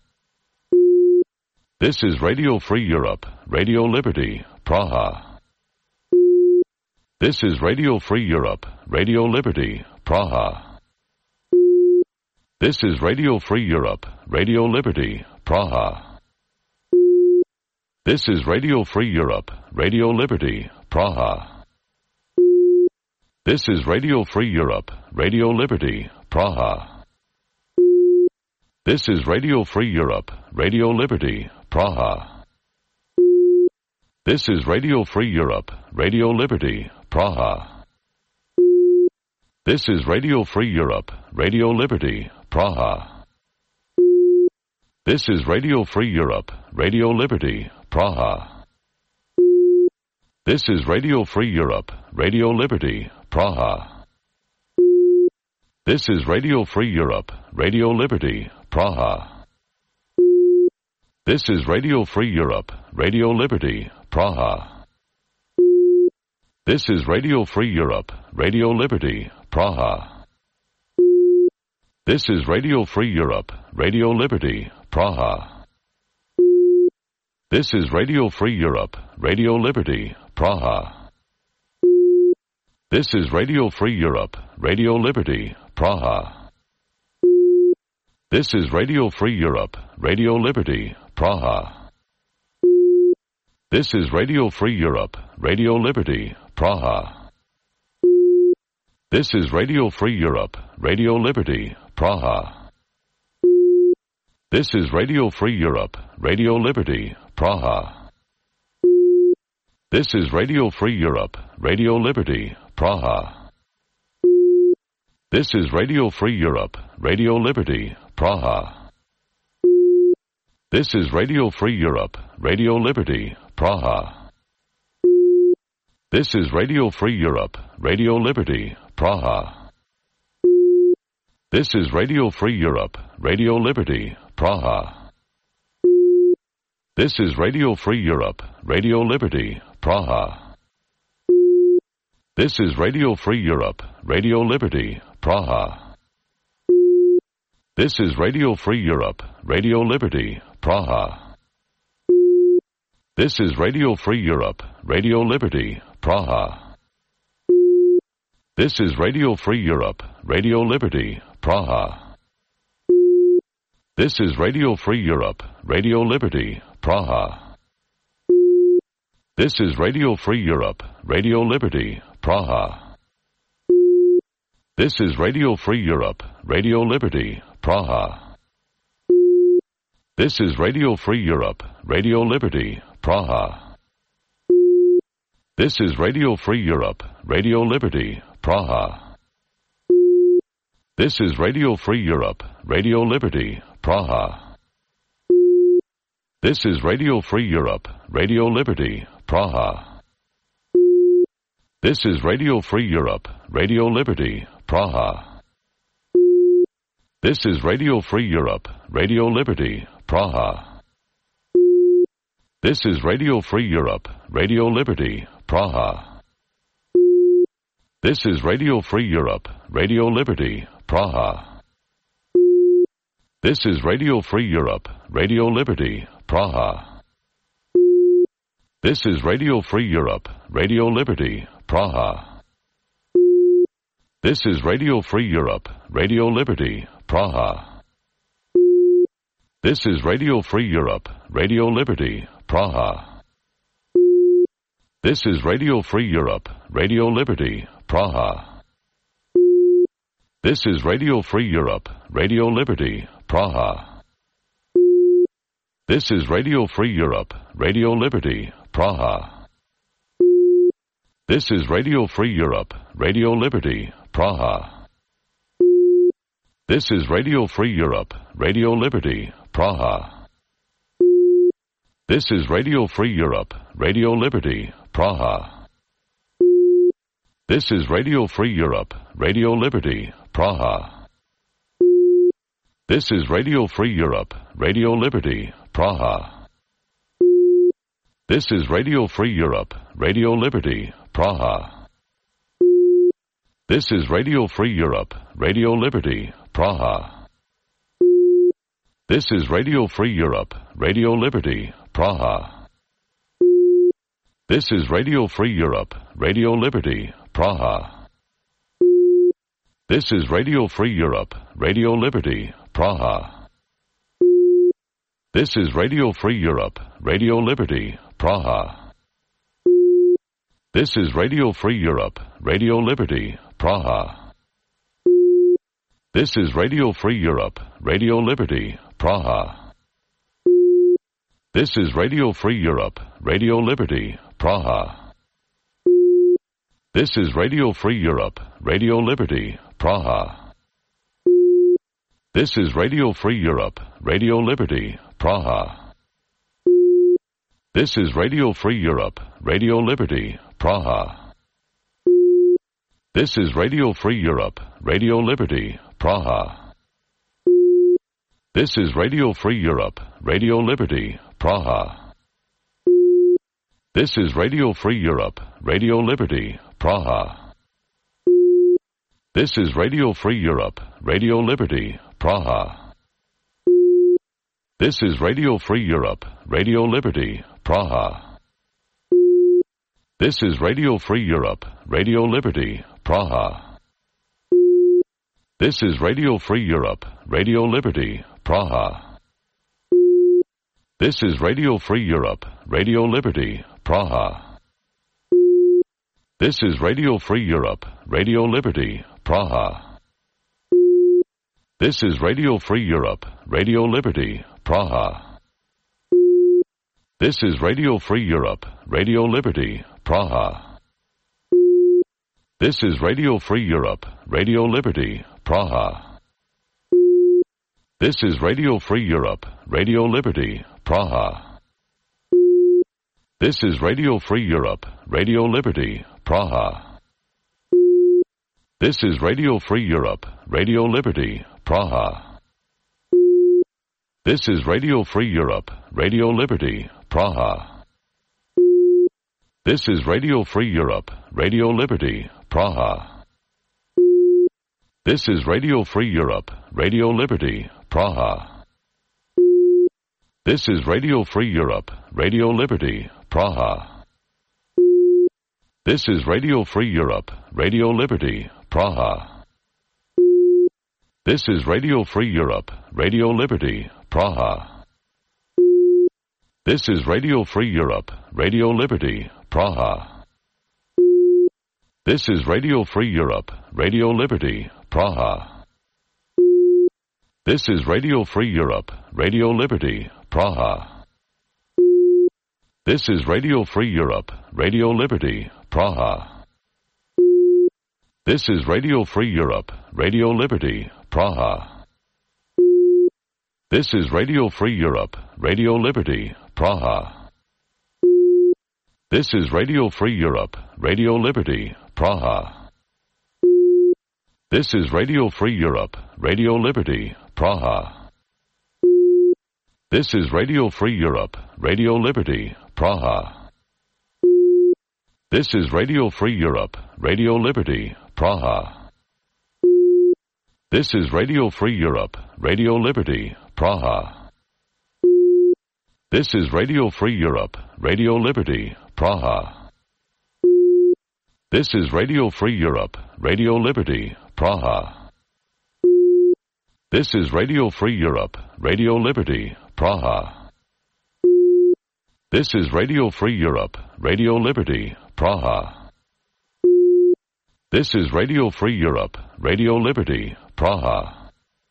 This is Radio Free Europe, Radio Liberty, Praha. This is Radio Free Europe, Radio Liberty, Praha. This is Radio Free Europe, Radio Liberty, Praha. This is Radio Free Europe, Radio Liberty, Praha. This is Radio Free Europe, Radio Liberty, Praha. This is Radio Free Europe, Radio Liberty, Praha. This is Radio Free Europe, Radio Liberty, Praha. This is Radio Free Europe, Radio Liberty, Praha. This is Radio Free Europe, Radio Liberty, Praha. This is Radio Free Europe, Radio Liberty, Praha. This is Radio Free Europe, Radio Liberty, Praha. This is Radio Free Europe, Radio Liberty, Praha. This is Radio Free Europe, Radio Liberty, Praha. This is Radio Free Europe, Radio Liberty, Praha. This is Radio Free Europe, Radio Liberty, Praha. This is Radio Free Europe, Radio Liberty, Praha. This is Radio Free Europe, Radio Liberty, Praha. This is Radio Free Europe, Radio Liberty, Praha. This is Radio Free Europe, Radio Liberty, Praha. This is Radio Free Europe, Radio Liberty, Praha. This is Radio Free Europe, Radio Liberty, Praha. This is Radio Free Europe, Radio Liberty, Praha. This is Radio Free Europe, Radio Liberty, Praha. This is Radio Free Europe, Radio Liberty, Praha. This is Radio Free Europe, Radio Liberty, Praha. This is Radio Free Europe, Radio Liberty, Praha. This is Radio Free Europe, Radio Liberty, Praha. This is Radio Free Europe, Radio Liberty, Praha. This is Radio Free Europe, Radio Liberty, Praha. This is Radio Free Europe, Radio Liberty, Praha. This is Radio Free Europe, Radio Liberty, Praha. This is Radio Free Europe, Radio Liberty, Praha. This is Radio Free Europe, Radio Liberty, Praha. This is Radio Free Europe, Radio Liberty, Praha. This is Radio Free Europe, Radio Liberty, Praha. This is Radio Free Europe, Radio Liberty, Praha. This is Radio Free Europe, Radio Liberty, Praha. This is Radio Free Europe, Radio Liberty, Praha. This is Radio Free Europe, Radio Liberty, Praha. This is Radio Free Europe, Radio Liberty, Praha. This is Radio Free Europe, Radio Liberty, Praha. This is Radio Free Europe, Radio Liberty, Praha. This is Radio Free Europe, Radio Liberty, Praha. This is Radio Free Europe, Radio Liberty, Praha. This is Radio Free Europe, Radio Liberty, Praha. This is Radio Free Europe, Radio Liberty, Praha. This is Radio Free Europe, Radio Liberty, Praha. This is Radio Free Europe, Radio Liberty, Praha. This is Radio Free Europe, Radio Liberty, Praha. This is Radio Free Europe, Radio Liberty, Praha. This is Radio Free Europe, Radio Liberty, Praha. This is Radio Free Europe, Radio Liberty, Praha. This is Radio Free Europe, Radio Liberty, Praha. This is Radio Free Europe, Radio Liberty, Praha. This is Radio Free Europe, Radio Liberty, Praha. This is Radio Free Europe, Radio Liberty, Praha. This is Radio Free Europe, Radio Liberty, Praha. This is Radio Free Europe, Radio Liberty, Praha. This is Radio Free Europe, Radio Liberty, Praha. This is Radio Free Europe, Radio Liberty, Praha. This is Radio Free Europe, Radio Liberty, Praha. This is Radio Free Europe, Radio Liberty, Praha. This is Radio Free Europe, Radio Liberty, Praha. This is Radio Free Europe, Radio Liberty, Praha. This is Radio Free Europe, Radio Liberty, Praha. This is Radio Free Europe, Radio Liberty, Praha. This is Radio Free Europe, Radio Liberty, Praha. This is Radio Free Europe, Radio Liberty, Praha. This is Radio Free Europe, Radio Liberty, Praha. This is Radio Free Europe, Radio Liberty, Praha. This is Radio Free Europe, Radio Liberty, Praha. This is Radio Free Europe, Radio Liberty, Praha. This is Radio Free Europe, Radio Liberty, Praha. This is Radio Free Europe, Radio Liberty, Praha. This is Radio Free Europe, Radio Liberty, Praha. This is Radio Free Europe, Radio Liberty, Praha. This is Radio Free Europe, Radio Liberty, Praha. This is Radio Free Europe, Radio Liberty, Praha. This is Radio Free Europe, Radio Liberty, Praha. This is Radio Free Europe, Radio Liberty, Praha. This is Radio Free Europe, Radio Liberty, Praha. This is Radio Free Europe, Radio Liberty, Praha. This is Radio Free Europe, Radio Liberty, Praha. This is Radio Free Europe, Radio Liberty, Praha. This is Radio Free Europe, Radio Liberty, Praha. This is Radio Free Europe, Radio Liberty, Praha. This is Radio Free Europe, Radio Liberty, Praha. This is Radio Free Europe, Radio Liberty, Praha. This is Radio Free Europe, Radio Liberty, Praha. This is Radio Free Europe, Radio Liberty, Praha. This is Radio Free Europe, Radio Liberty, Praha. This is Radio Free Europe, Radio Liberty, Praha. This is Radio Free Europe, Radio Liberty, Praha. This is Radio Free Europe, Radio Liberty, Praha. This is Radio Free Europe, Radio Liberty, Praha. This is Radio Free Europe, Radio Liberty, Praha. This is Radio Free Europe, Radio Liberty, Praha. This is Radio Free Europe, Radio Liberty, Praha. This is Radio Free Europe, Radio Liberty, Praha. This is Radio Free Europe, Radio Liberty, Praha. This is Radio Free Europe, Radio Liberty, Praha. This is Radio Free Europe, Radio Liberty, Praha.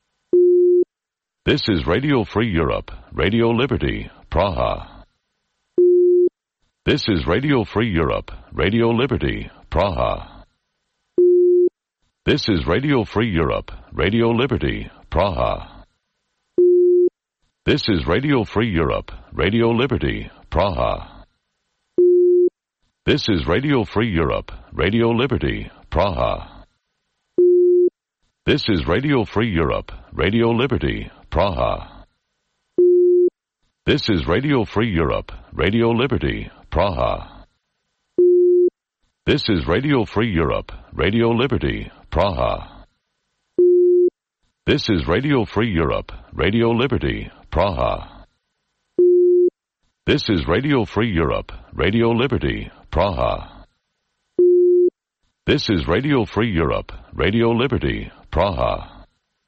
This is Radio Free Europe, Radio Liberty, Praha. This is Radio Free Europe, Radio Liberty, Praha. This is Radio Free Europe, Radio Liberty, Praha. This is Radio Free Europe, Radio Liberty, Praha. This is Radio Free Europe, Radio Liberty, Praha. This is Radio Free Europe, Radio Liberty, Praha. This is Radio Free Europe, Radio Liberty, Praha. This is Radio Free Europe, Radio Liberty, Praha. This is Radio Free Europe, Radio Liberty, Praha. This is Radio Free Europe, Radio Liberty, Praha. This is Radio Free Europe, Radio Liberty, Praha.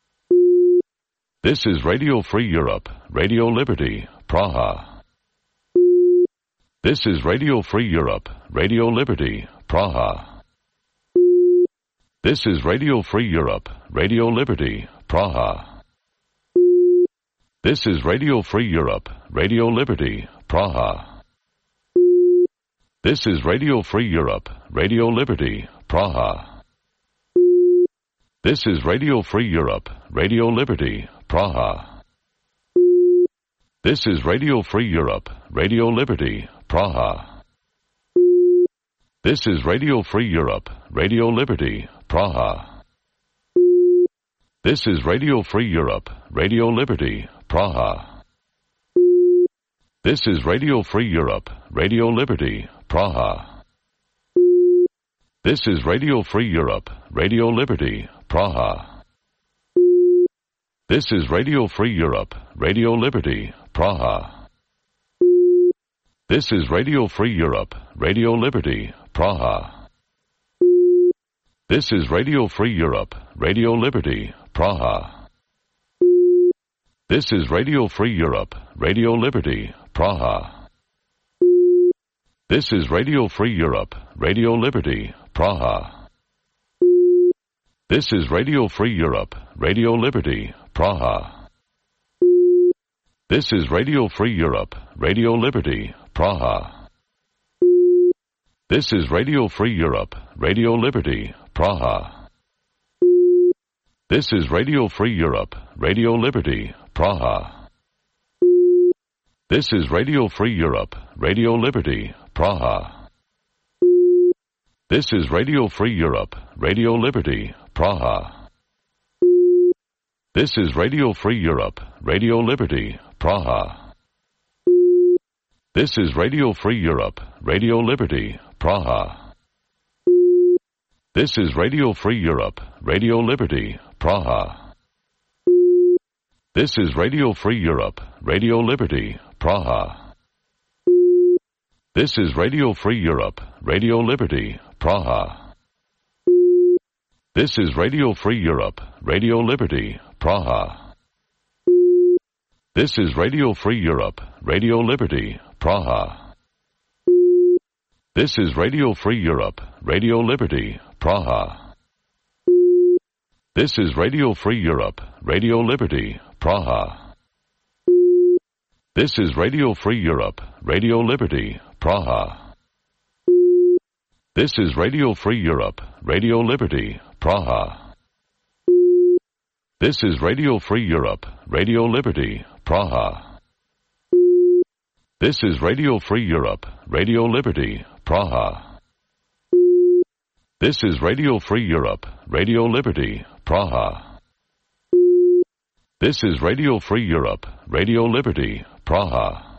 This is Radio Free Europe, Radio Liberty, Praha. This is Radio Free Europe, Radio Liberty, Praha. This is Radio Free Europe, Radio Liberty, Praha. This is Radio Free Europe, Radio Liberty, Praha. This is Radio Free Europe, Radio Liberty, Praha. This is Radio Free Europe, Radio Liberty, Praha. This is Radio Free Europe, Radio Liberty, Praha. This is Radio Free Europe, Radio Liberty, Praha. This is Radio Free Europe, Radio Liberty, Praha. This is Radio Free Europe, Radio Liberty, Praha. This is Radio Free Europe, Radio Liberty, Praha. This is Radio Free Europe, Radio Liberty, Praha. This is Radio Free Europe, Radio Liberty, Praha. This is Radio Free Europe, Radio Liberty, Praha. This is Radio Free Europe, Radio Liberty, Praha. This is Radio Free Europe, Radio Liberty, Praha. This is Radio Free Europe, Radio Liberty, Praha. This is Radio Free Europe, Radio Liberty, Praha. This is Radio Free Europe, Radio Liberty, Praha. This is Radio Free Europe, Radio Liberty, Praha. This is Radio Free Europe, Radio Liberty, Praha. This is Radio Free Europe, Radio Liberty, Praha. This is Radio Free Europe, Radio Liberty, Praha. This is Radio Free Europe, Radio Liberty, Praha. This is Radio Free Europe, Radio Liberty, Praha. This is Radio Free Europe, Radio Liberty, Praha. This is Radio Free Europe, Radio Liberty, Praha. This is Radio Free Europe, Radio Liberty, Praha. This is Radio Free Europe, Radio Liberty, Praha. This is Radio Free Europe, Radio Liberty, Praha. This is Radio Free Europe, Radio Liberty, Praha. This is Radio Free Europe, Radio Liberty, Praha. This is Radio Free Europe, Radio Liberty, Praha. This is Radio Free Europe, Radio Liberty, Praha. This is Radio Free Europe, Radio Liberty, Praha. This is Radio Free Europe, Radio Liberty, Praha. This is Radio Free Europe, Radio Liberty, Praha.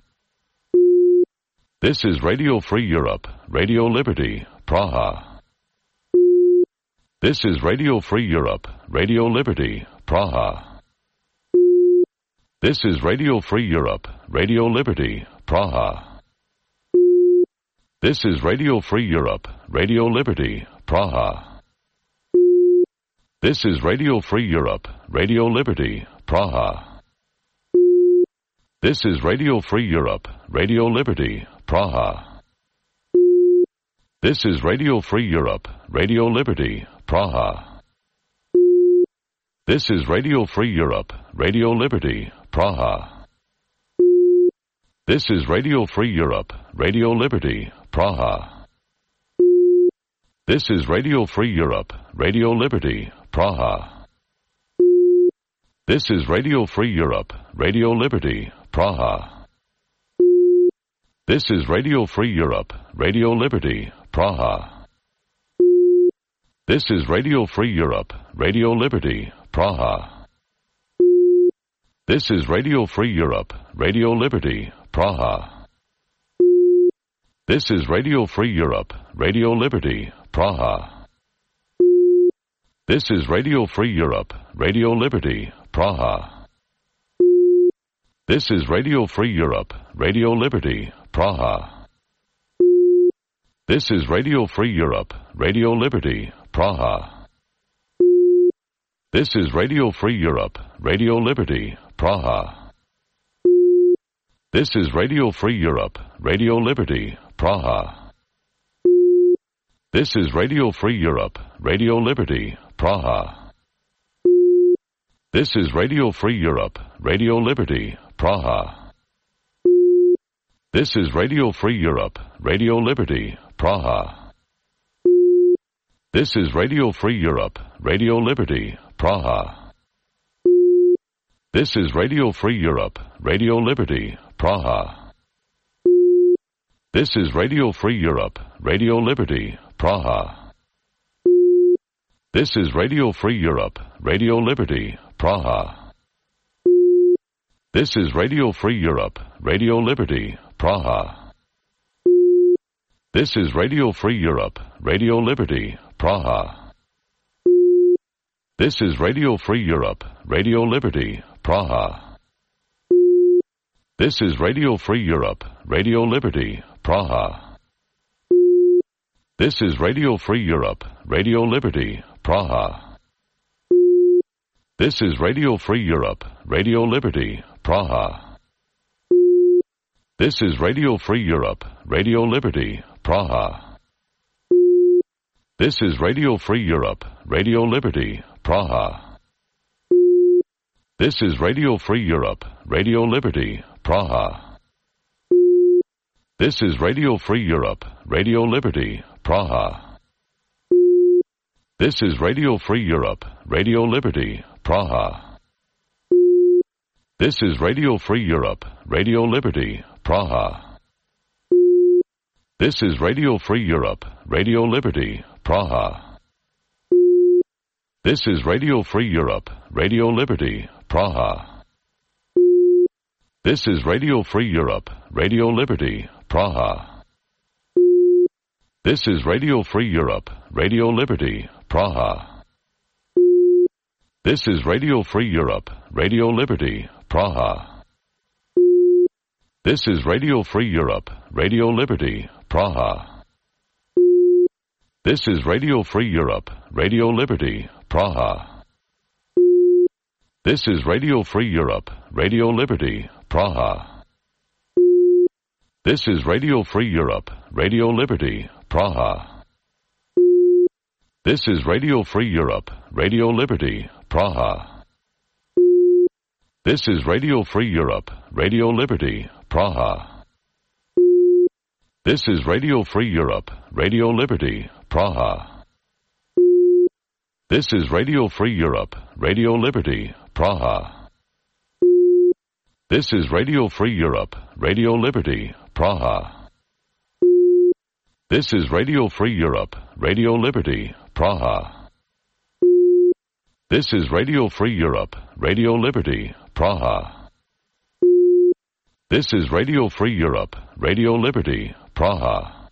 This is Radio Free Europe, Radio Liberty, Praha. This is Radio Free Europe, Radio Liberty, Praha. This is Radio Free Europe, Radio Liberty, Praha. This is Radio Free Europe, Radio Liberty, Praha. This is Radio Free Europe, Radio Liberty, Praha. This is Radio Free Europe, Radio Liberty, Praha. This is Radio Free Europe, Radio Liberty, Praha. This is Radio Free Europe, Radio Liberty, Praha. This is Radio Free Europe, Radio Liberty, Praha. This is Radio Free Europe, Radio Liberty, Praha. This is Radio Free Europe, Radio Liberty, Praha. This is Radio Free Europe, Radio Liberty, Praha. This is Radio Free Europe, Radio Liberty, Praha. This is Radio Free Europe, Radio Liberty, Praha. This is Radio Free Europe, Radio Liberty, Praha. This is Radio Free Europe, Radio Liberty, Praha. This is Radio Free Europe, Radio Liberty, Praha. This is Radio Free Europe, Radio Liberty, Praha. This is Radio Free Europe, Radio Liberty, Praha. This is Radio Free Europe, Radio Liberty, Praha. This is Radio Free Europe, Radio Liberty, Praha. This is Radio Free Europe, Radio Liberty, Praha. This is Radio Free Europe, Radio Liberty, Praha. This is Radio Free Europe, Radio Liberty, Praha. This is Radio Free Europe, Radio Liberty, Praha. This is Radio Free Europe, Radio Liberty, Praha. This is Radio Free Europe, Radio Liberty, Praha. This is Radio Free Europe, Radio Liberty, Praha. This is Radio Free Europe, Radio Liberty, Praha. This is Radio Free Europe, Radio Liberty, Praha. This is Radio Free Europe, Radio Liberty, Praha. This is Radio Free Europe, Radio Liberty, Praha. This is Radio Free Europe, Radio Liberty, Praha. This is Radio Free Europe, Radio Liberty, Praha. This is Radio Free Europe, Radio Liberty, Praha. This is Radio Free Europe, Radio Liberty, Praha. This is Radio Free Europe, Radio Liberty, Praha. This is Radio Free Europe, Radio Liberty, Praha. This is Radio Free Europe, Radio Liberty, Praha. This is Radio Free Europe, Radio Liberty, Praha. This is Radio Free Europe, Radio Liberty, Praha. This is Radio Free Europe, Radio Liberty, Praha. This is Radio Free Europe, Radio Liberty, Praha. This is Radio Free Europe, Radio Liberty, Praha. This is Radio Free Europe, Radio Liberty, Praha. This is Radio Free Europe, Radio Liberty, Praha. This is Radio Free Europe, Radio Liberty, Praha. This is Radio Free Europe, Radio Liberty, Praha. This is Radio Free Europe, Radio Liberty, Praha. This is Radio Free Europe, Radio Liberty, Praha. This is Radio Free Europe, Radio Liberty, Praha. This is Radio Free Europe, Radio Liberty, Praha. This is Radio Free Europe, Radio Liberty, Praha. This is Radio Free Europe, Radio Liberty, Praha. This is Radio Free Europe, Radio Liberty, Praha. This is Radio Free Europe, Radio Liberty, Praha.